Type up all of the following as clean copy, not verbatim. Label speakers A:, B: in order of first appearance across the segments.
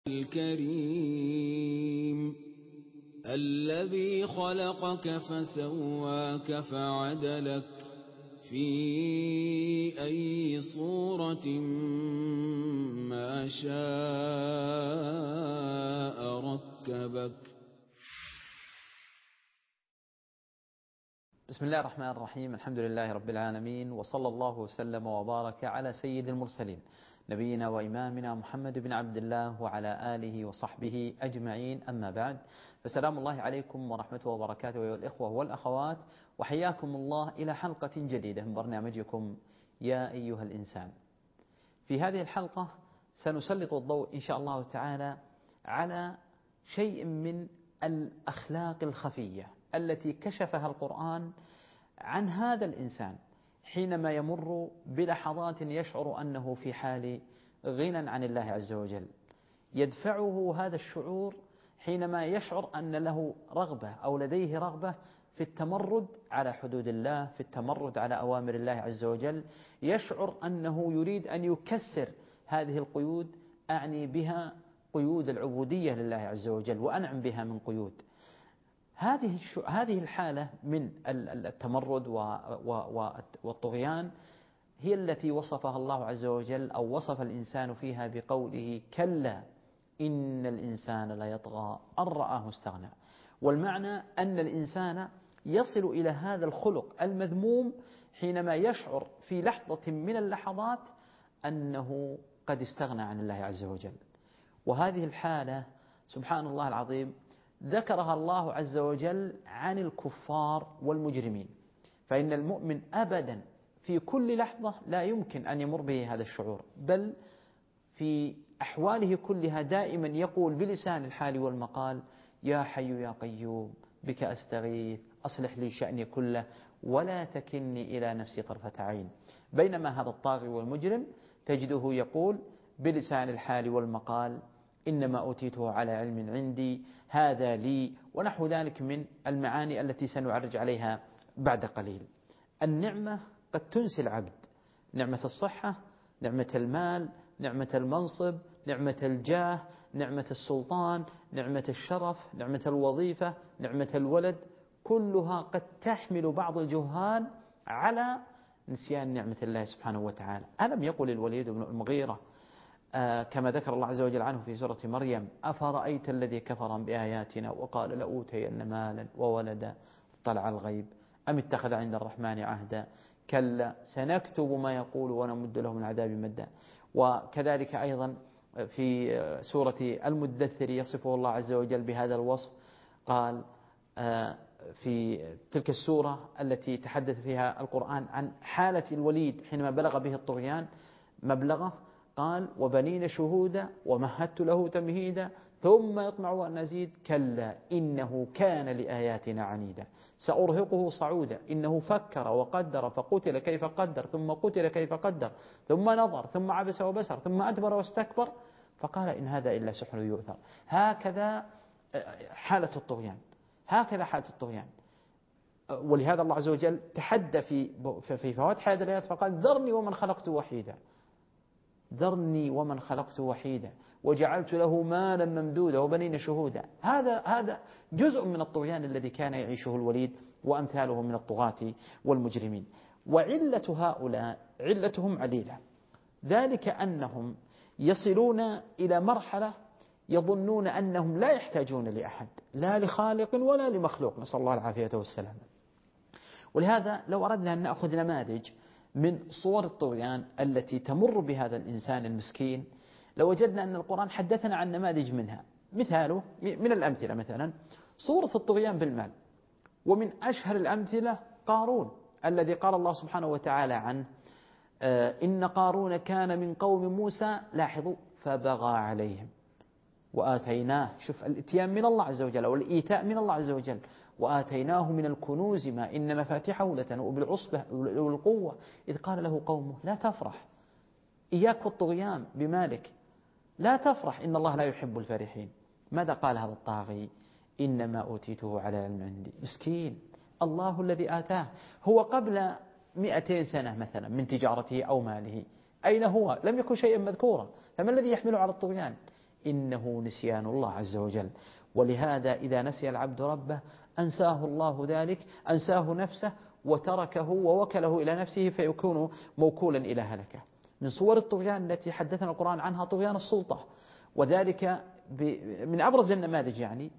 A: الكريم الذي خلقك فسواك فعدلك في أي صورة ما شاء ركبك.
B: بسم الله الرحمن الرحيم. الحمد لله رب العالمين، وصلى الله وسلم وبارك على سيد المرسلين نبينا وإمامنا محمد بن عبد الله وعلى آله وصحبه أجمعين، أما بعد، فسلام الله عليكم ورحمته وبركاته أيها الإخوة والأخوات، وحياكم الله إلى حلقة جديدة من برنامجكم يا أيها الإنسان. في هذه الحلقة سنسلط الضوء إن شاء الله تعالى على شيء من الأخلاق الخفية التي كشفها القرآن عن هذا الإنسان حينما يمر بلحظات يشعر أنه في حال غنى عن الله عز وجل. يدفعه هذا الشعور حينما يشعر أن له رغبة أو لديه رغبة في التمرد على حدود الله، في التمرد على أوامر الله عز وجل. يشعر أنه يريد أن يكسر هذه القيود، أعني بها قيود العبودية لله عز وجل، وأنعم بها من قيود. هذه الحالة من التمرد والطغيان هي التي وصفها الله عز وجل أو وصف الإنسان فيها بقوله: كلا إن الإنسان ليطغى أن رآه استغنى. والمعنى أن الإنسان يصل إلى هذا الخلق المذموم حينما يشعر في لحظة من اللحظات أنه قد استغنى عن الله عز وجل. وهذه الحالة سبحان الله العظيم ذكرها الله عز وجل عن الكفار والمجرمين، فإن المؤمن أبدا في كل لحظة لا يمكن أن يمر به هذا الشعور، بل في أحواله كلها دائما يقول بلسان الحال والمقال: يا حي يا قيوم بك أستغيث أصلح لي شأني كله ولا تكلني إلى نفسي طرفة عين. بينما هذا الطاغي والمجرم تجده يقول بلسان الحال والمقال: إنما أوتيته على علم عندي، هذا لي، ونحو ذلك من المعاني التي سنعرج عليها بعد قليل. النعمة قد تنسي العبد، نعمة الصحة، نعمة المال، نعمة المنصب، نعمة الجاه، نعمة السلطان، نعمة الشرف، نعمة الوظيفة، نعمة الولد، كلها قد تحمل بعض الجهال على نسيان نعمة الله سبحانه وتعالى. ألم يقل الوليد بن المغيرة كما ذكر الله عز وجل عنه في سورة مريم: أفرأيت الذي كفر بآياتنا وقال لأوتين مالا وولدا اطلع الغيب أم اتخذ عند الرحمن عهدا كلا سنكتب ما يقول ونمد له من العذاب مدا. وكذلك أيضا في سورة المدثر يصفه الله عز وجل بهذا الوصف، قال في تلك السورة التي تحدث فيها القرآن عن حالة الوليد حينما بلغ به الطغيان مبلغه، قال: وبنين شهودا ومهدت له تمهيدا ثم يطمع أن أزيد كلا إنه كان لآياتنا عنيدا سأرهقه صعودا إنه فكر وقدر فقتل كيف قدر ثم قتل كيف قدر ثم نظر ثم عبس وبسر ثم أدبر واستكبر فقال إن هذا إلا سحر يؤثر. هكذا حالة الطغيان، هكذا حالة الطغيان. ولهذا الله عز وجل تحدى في فواتح هذه الآيات فقال: ذرني ومن خلقت وحيدا، ذرني ومن خلقت وحيدا وجعلت له مالا ممدودا وبنين شهودا. هذا جزء من الطغيان الذي كان يعيشه الوليد وأمثاله من الطغاة والمجرمين. وعلة هؤلاء علتهم عليلة، ذلك أنهم يصلون إلى مرحلة يظنون أنهم لا يحتاجون لأحد، لا لخالق ولا لمخلوق، نسأل الله العافية والسلامة. ولهذا لو أردنا أن نأخذ نماذج من صور الطغيان التي تمر بهذا الإنسان المسكين لوجدنا أن القرآن حدثنا عن نماذج منها. مثاله من الأمثلة مثلا صورة الطغيان بالمال، ومن أشهر الأمثلة قارون الذي قال الله سبحانه وتعالى عنه: إن قارون كان من قوم موسى، لاحظوا، فبغى عليهم وآتيناه، شوف الإتيان من الله عز وجل والإيتاء من الله عز وجل، وآتيناه من الكنوز ما إن مفاتحه لتنوء بالعصبة والقوة إذ قال له قومه لا تفرح، إياك والطغيان بمالك، لا تفرح إن الله لا يحب الفرحين. ماذا قال هذا الطاغي؟ إنما أوتيته على علم عندي. مسكين، الله الذي آتاه. هو قبل 200 سنة مثلا من تجارته أو ماله أين هو؟ لم يكن شيئا مذكورا، فما الذي يحمله على الطغيان؟ إنه نسيان الله عز وجل. ولهذا إذا نسي العبد ربه أنساه الله ذلك، أنساه نفسه وتركه ووكله إلى نفسه فيكون موكولا إلى هلكه. من صور الطغيان التي حدثنا القرآن عنها طغيان السلطة، وذلك من أبرز النماذج يعني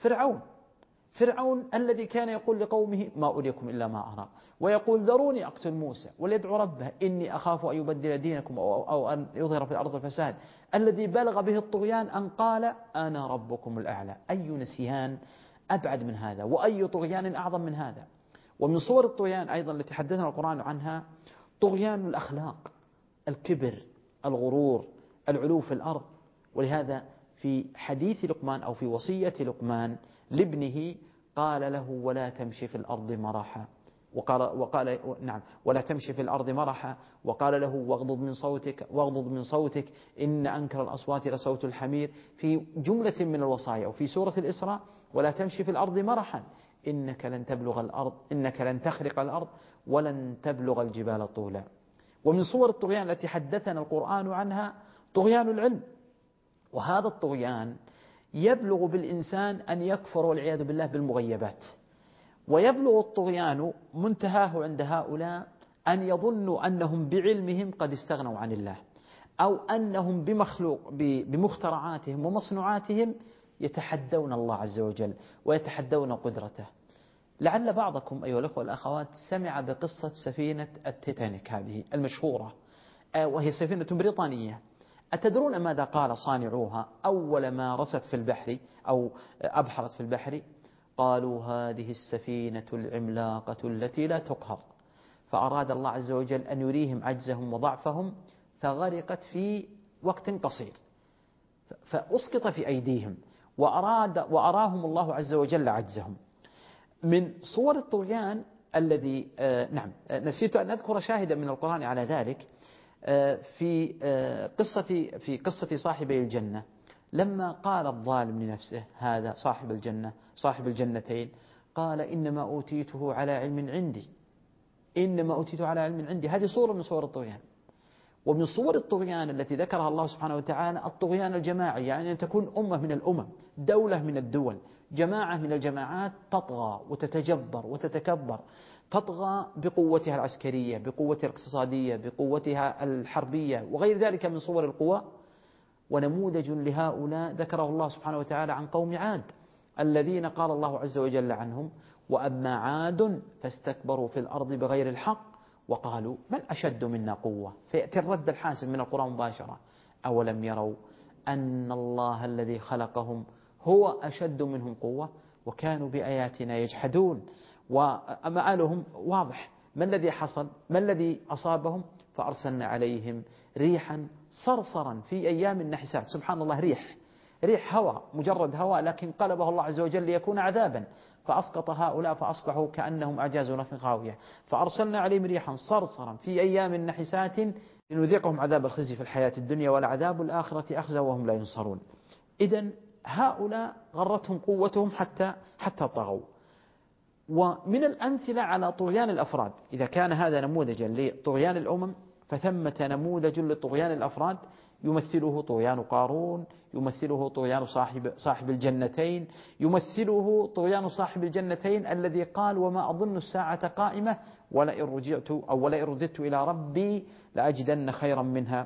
B: فرعون الذي كان يقول لقومه ما أريكم إلا ما أرى، ويقول ذروني أقتل موسى وليدعو ربه إني أخاف أن يبدل دينكم أو أن يظهر في الأرض الفساد، الذي بلغ به الطغيان أن قال أنا ربكم الأعلى. أي نسيان أبعد من هذا، وأي طغيان أعظم من هذا. ومن صور الطغيان أيضا التي حدثنا القرآن عنها طغيان الأخلاق، الكبر، الغرور، العلو في الأرض. ولهذا في حديث لقمان أو في وصية لقمان لابنه قال له ولا تمشي في الأرض مرحا، وقال نعم ولا تمشي في الأرض مرحا، وقال له واغضض من صوتك إن أنكر الأصوات لصوت الحمير، في جملة من الوصايا. وفي سورة الإسراء ولا تمشي في الأرض مرحا إنك لن تبلغ الأرض، إنك لن تخرق الأرض ولن تبلغ الجبال طولا. ومن صور الطغيان التي حدثنا القرآن عنها طغيان العلم، وهذا الطغيان يبلغ بالإنسان أن يكفر والعياذ بالله بالمغيبات. ويبلغ الطغيان منتهاه عند هؤلاء أن يظنوا أنهم بعلمهم قد استغنوا عن الله، أو أنهم بمخترعاتهم ومصنوعاتهم يتحدون الله عز وجل ويتحدون قدرته. لعل بعضكم أيها الأخوة والأخوات سمع بقصة سفينة التيتانيك هذه المشهورة، وهي سفينة بريطانية. أتدرون ماذا قال صانعوها أول ما رست في البحر أو أبحرت في البحر؟ قالوا هذه السفينة العملاقة التي لا تقهر. فأراد الله عز وجل أن يريهم عجزهم وضعفهم فغرقت في وقت قصير، فأسقط في أيديهم، وأراهم الله عز وجل عجزهم. من صور الطغيان الذي نسيت أن أذكر شاهدا من القرآن على ذلك في قصة صاحبي الجنة، لما قال الظالم لنفسه هذا صاحب الجنة صاحب الجنتين قال إنما أوتيته على علم عندي، إنما أوتيته على علم عندي. هذه صورة من صور الطغيان. ومن صور الطغيان التي ذكرها الله سبحانه وتعالى الطغيان الجماعي، يعني أن تكون أمة من الأمم، دولة من الدول، جماعة من الجماعات تطغى وتتجبر وتتكبر، تطغى بقوتها العسكرية، بقوتها الاقتصادية، بقوتها الحربية وغير ذلك من صور القوى. ونموذج لهؤلاء ذكره الله سبحانه وتعالى عن قوم عاد الذين قال الله عز وجل عنهم وأما عاد فاستكبروا في الأرض بغير الحق وقالوا من أشد منا قوة. فيأتي الرد الحاسم من القرآن مباشرة أولم يروا أن الله الذي خلقهم هو أشد منهم قوة وكانوا بآياتنا يجحدون. ومآلهم واضح. ما الذي حصل؟ ما الذي أصابهم؟ فأرسلنا عليهم ريحا صرصرا في أيام نحسات. سبحان الله، ريح هواء، مجرد هواء، لكن قلبه الله عز وجل ليكون عذابا، فأسقط هؤلاء فأصبحوا كأنهم أعجاز نخل خاوية. فأرسلنا عليهم ريحا صرصرا في أيام نحسات لنذيقهم عذاب الخزي في الحياة الدنيا ولعذاب الآخرة أخزى وهم لا ينصرون. إذن هؤلاء غرتهم قوتهم حتى طغوا. ومن الأمثلة على طغيان الأفراد، إذا كان هذا نموذجا لطغيان الأمم فثمة نموذج لطغيان الأفراد يمثله طغيان قارون، يمثله طغيان صاحب الجنتين، يمثله طغيان صاحب الجنتين الذي قال وما أظن الساعة قائمة ولئن رجعت أو ولئن رددت إلى ربي لأجدن خيرا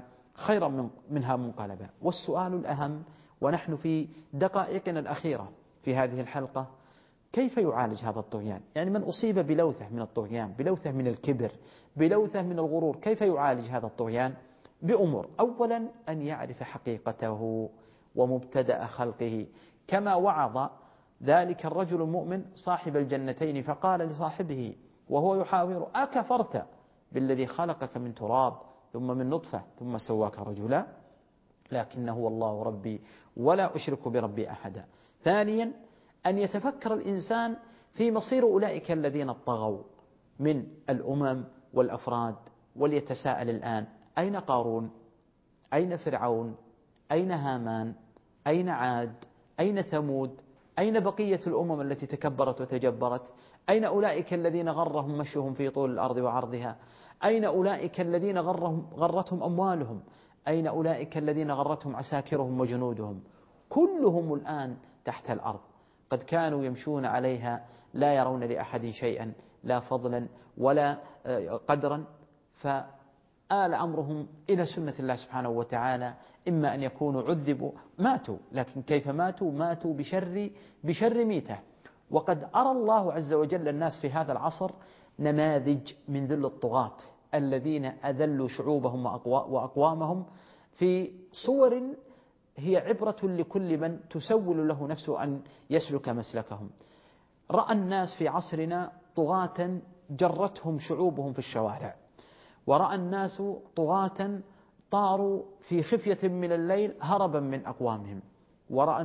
B: منها منقلبا. والسؤال الأهم ونحن في دقائقنا الأخيرة في هذه الحلقة، كيف يعالج هذا الطغيان؟ يعني من أصيب بلوثة من الطغيان، بلوثة من الكبر، بلوثة من الغرور، كيف يعالج هذا الطغيان؟ بأمور. أولا أن يعرف حقيقته ومبتدأ خلقه، كما وعظ ذلك الرجل المؤمن صاحب الجنتين فقال لصاحبه وهو يحاور أكفرت بالذي خلقك من تراب ثم من نطفة ثم سواك رجلا لكنه هو الله ربي ولا أشرك بربي أحدا. ثانيا أن يتفكر الإنسان في مصير أولئك الذين طغوا من الأمم والأفراد، وليتساءل الآن أين قارون؟ أين فرعون؟ أين هامان؟ أين عاد؟ أين ثمود؟ أين بقية الأمم التي تكبرت وتجبرت؟ أين أولئك الذين غرهم مشيهم في طول الأرض وعرضها؟ أين أولئك الذين غرتهم أموالهم؟ أين أولئك الذين غرتهم عساكرهم وجنودهم؟ كلهم الآن تحت الأرض. قد كانوا يمشون عليها لا يرون لأحد شيئا، لا فضلا ولا قدرا، فآل أمرهم إلى سنة الله سبحانه وتعالى، إما أن يكونوا عذبوا ماتوا، لكن كيف ماتوا؟ ماتوا بشر ميتة. وقد أرى الله عز وجل الناس في هذا العصر نماذج من ذل الطغاة الذين أذلوا شعوبهم وأقوامهم في صور هي عبرة لكل من تسول له نفسه أن يسلك مسلكهم. رأى الناس في عصرنا طغاة جرتهم شعوبهم في الشوارع، ورأى الناس طغاة طاروا في خفية من الليل هربا من أقوامهم، ورأى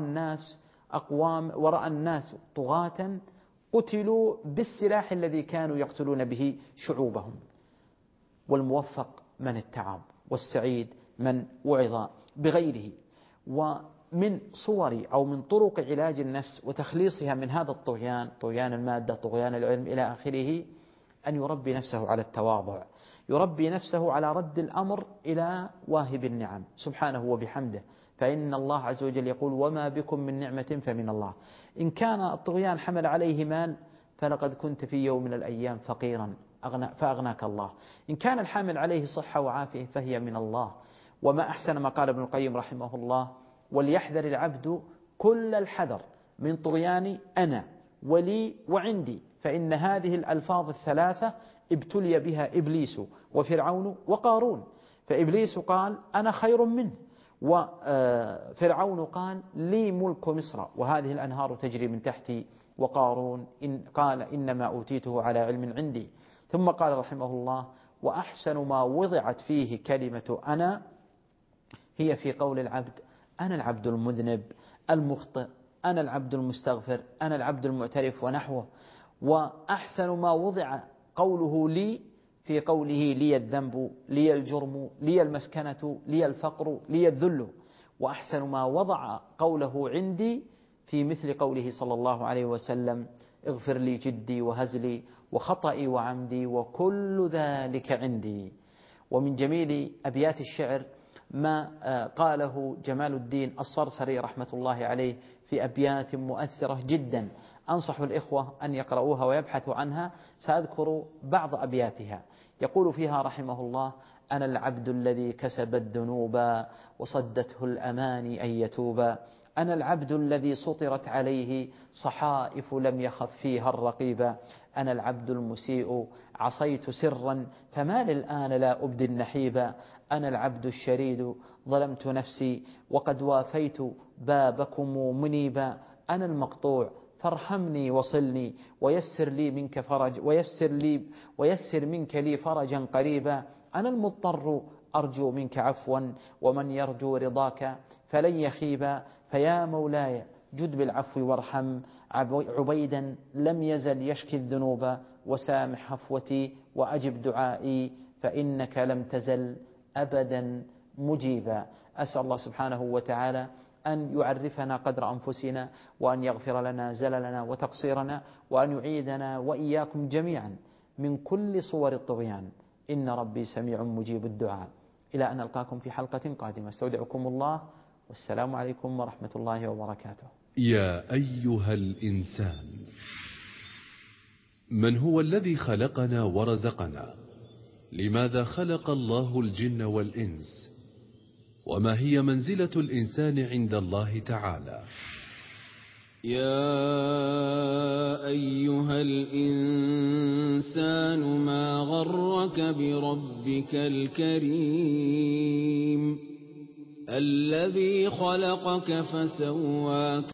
B: الناس طغاة قتلوا بالسلاح الذي كانوا يقتلون به شعوبهم. والموفق من اتعظ، والسعيد من وعظ بغيره. ومن صور أو من طرق علاج النفس وتخليصها من هذا الطغيان، طغيان المادة، طغيان العلم إلى آخره، أن يربي نفسه على التواضع، يربي نفسه على رد الأمر إلى واهب النعم سبحانه وبحمده، فإن الله عز وجل يقول: وما بكم من نعمة فمن الله. إن كان الطغيان حمل عليه مال فلقد كنت في يوم من الأيام فقيرا فأغناك الله. إن كان الحامل عليه صحة وعافية فهي من الله. وما أحسن ما قال ابن القيم رحمه الله: وليحذر العبد كل الحذر من طغيان أنا ولي وعندي، فإن هذه الألفاظ الثلاثة ابتلي بها إبليس وفرعون وقارون. فإبليس قال: أنا خير منه، وفرعون قال: لي ملك مصر وهذه الأنهار تجري من تحتي، وقارون قال: إنما أوتيته على علم عندي. ثم قال رحمه الله: وأحسن ما وضعت فيه كلمة أنا هي في قول العبد: أنا العبد المذنب المخطئ، أنا العبد المستغفر، أنا العبد المعترف ونحوه. وأحسن ما وضع قوله لي في قوله: لي الذنب، لي الجرم، لي المسكنة، لي الفقر، لي الذل. وأحسن ما وضع قوله عندي في مثل قوله صلى الله عليه وسلم: اغفر لي جدي وهزلي وخطئي وعمدي وكل ذلك عندي. ومن جميل أبيات الشعر ما قاله جمال الدين الصرصري رحمة الله عليه في أبيات مؤثرة جدا، أنصح الإخوة أن يقرؤوها ويبحثوا عنها. سأذكر بعض أبياتها. يقول فيها رحمه الله: أنا العبد الذي كسب الذنوب وصدته الأماني أن يتوبا، أنا العبد الذي سطرت عليه صحائف لم يخف فيها الرقيبا، أنا العبد المسيء عصيت سرا فما للآن لا أبدي النحيبا، أنا العبد الشريد ظلمت نفسي وقد وافيت بابكم منيبا، أنا المقطوع فارحمني وصلني ويسر لي منك فرج ويسر منك لي فرجا قريبا، أنا المضطر أرجو منك عفوا ومن يرجو رضاك فلن يخيبا، فيا مولاي جد بالعفو وارحم عبيدا لم يزل يشكي الذنوب، وسامح هفوتي وأجب دعائي فإنك لم تزل أبدا مجيبا. أسأل الله سبحانه وتعالى أن يعرفنا قدر أنفسنا، وأن يغفر لنا زللنا وتقصيرنا، وأن يعيدنا وإياكم جميعا من كل صور الطغيان. إن ربي سميع مجيب الدعاء. إلى أن ألقاكم في حلقة قادمة، استودعكم الله، والسلام عليكم ورحمة الله وبركاته.
C: يا أيها الإنسان، من هو الذي خلقنا ورزقنا؟ لماذا خلق الله الجن والإنس؟ وما هي منزلة الإنسان عند الله تعالى؟
A: يا أيها الإنسان ما غرك بربك الكريم الذي خلقك فسواك